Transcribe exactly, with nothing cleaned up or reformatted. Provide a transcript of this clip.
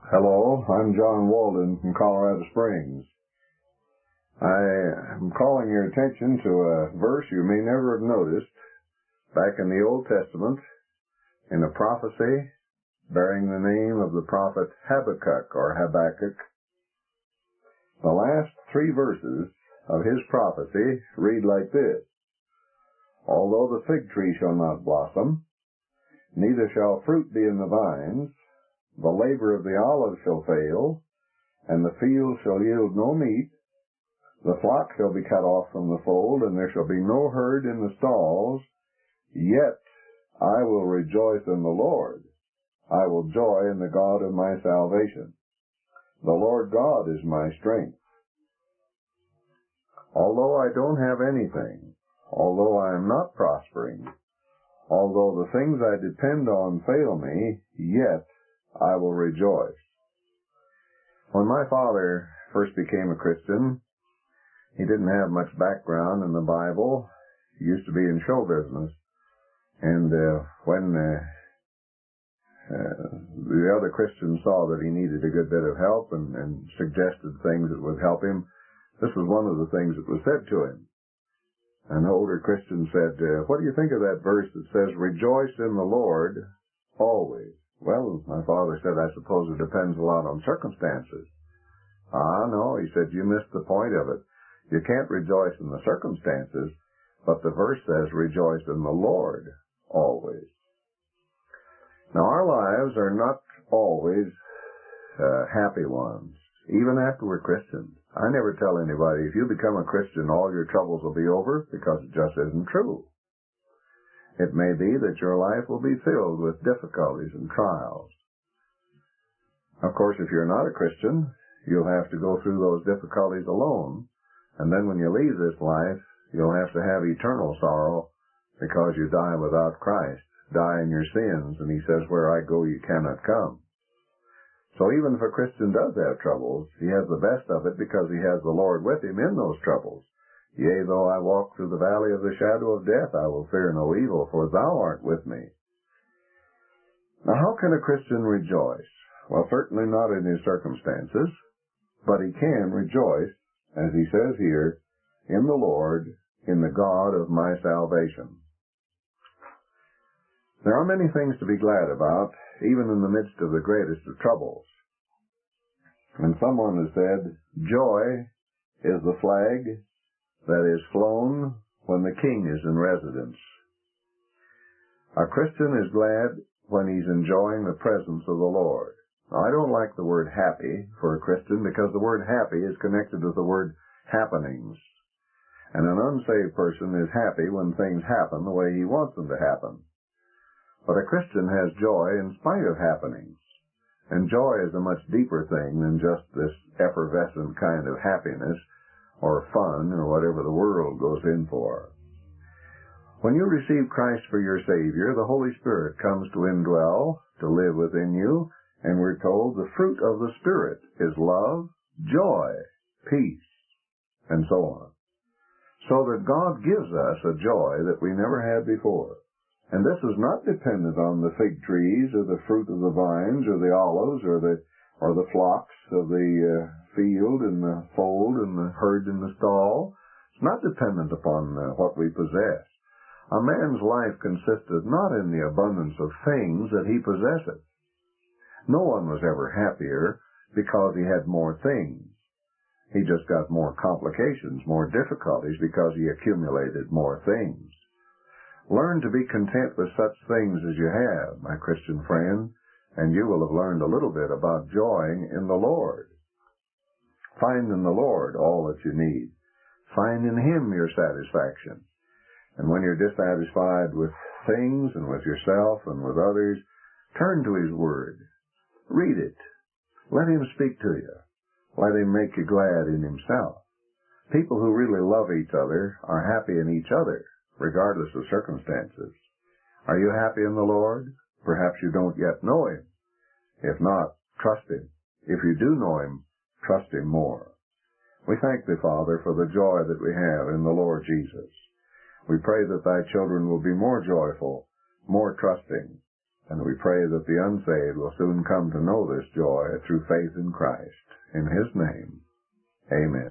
Hello, I'm John Walden from Colorado Springs. I am calling your attention to a verse you may never have noticed back in the Old Testament in a prophecy bearing the name of the prophet Habakkuk or Habakkuk. The last three verses of his prophecy read like this: Although the fig tree shall not blossom, neither shall fruit be in the vines, the labor of the olive shall fail, and the field shall yield no meat. The flock shall be cut off from the fold, and there shall be no herd in the stalls. Yet I will rejoice in the Lord. I will joy in the God of my salvation. The Lord God is my strength. Although I don't have anything, although I am not prospering, although the things I depend on fail me, yet I will rejoice. When my father first became a Christian, he didn't have much background in the Bible. He used to be in show business. And uh, when uh, uh, the other Christians saw that he needed a good bit of help and, and suggested things that would help him, this was one of the things that was said to him. An older Christian said, uh, what do you think of that verse that says, rejoice in the Lord always? Well, my father said, I suppose it depends a lot on circumstances. Ah, no, he said, you missed the point of it. You can't rejoice in the circumstances, but the verse says, rejoice in the Lord always. Now, our lives are not always uh, happy ones, even after we're Christians. I never tell anybody, if you become a Christian, all your troubles will be over, because it just isn't true. It may be that your life will be filled with difficulties and trials. Of course, if you're not a Christian, you'll have to go through those difficulties alone, and then when you leave this life, you'll have to have eternal sorrow because you die without Christ, die in your sins, and he says, where I go you cannot come. So even if a Christian does have troubles, he has the best of it because he has the Lord with him in those troubles. Yea, though I walk through the valley of the shadow of death, I will fear no evil, for thou art with me. Now, how can a Christian rejoice? Well, certainly not in his circumstances, but he can rejoice, as he says here, in the Lord, in the God of my salvation. There are many things to be glad about, even in the midst of the greatest of troubles. And someone has said, joy is the flag that is flown when the king is in residence. A Christian is glad when he's enjoying the presence of the Lord. Now, I don't like the word happy for a Christian because the word happy is connected with the word happenings. And an unsaved person is happy when things happen the way he wants them to happen. But a Christian has joy in spite of happenings. And joy is a much deeper thing than just this effervescent kind of happiness or fun, or whatever the world goes in for. When you receive Christ for your Savior, the Holy Spirit comes to indwell, to live within you, and we're told the fruit of the Spirit is love, joy, peace, and so on. So that God gives us a joy that we never had before. And this is not dependent on the fig trees, or the fruit of the vines, or the olives, or the or the flocks of the uh, field and the fold and the herd in the stall. It's not dependent upon uh, what we possess. A man's life consisted not in the abundance of things that he possesseth. No one was ever happier because he had more things. He just got more complications, more difficulties because he accumulated more things. Learn to be content with such things as you have, my Christian friend, and you will have learned a little bit about joying in the Lord. Find in the Lord all that you need. Find in Him your satisfaction. And when you're dissatisfied with things and with yourself and with others, turn to His Word. Read it. Let Him speak to you. Let Him make you glad in Himself. People who really love each other are happy in each other, regardless of circumstances. Are you happy in the Lord? Perhaps you don't yet know Him. If not, trust Him. If you do know Him, trust Him more. We thank Thee, Father, for the joy that we have in the Lord Jesus. We pray that Thy children will be more joyful, more trusting, And we pray that the unsaved will soon come to know this joy through faith in Christ. In His name, amen.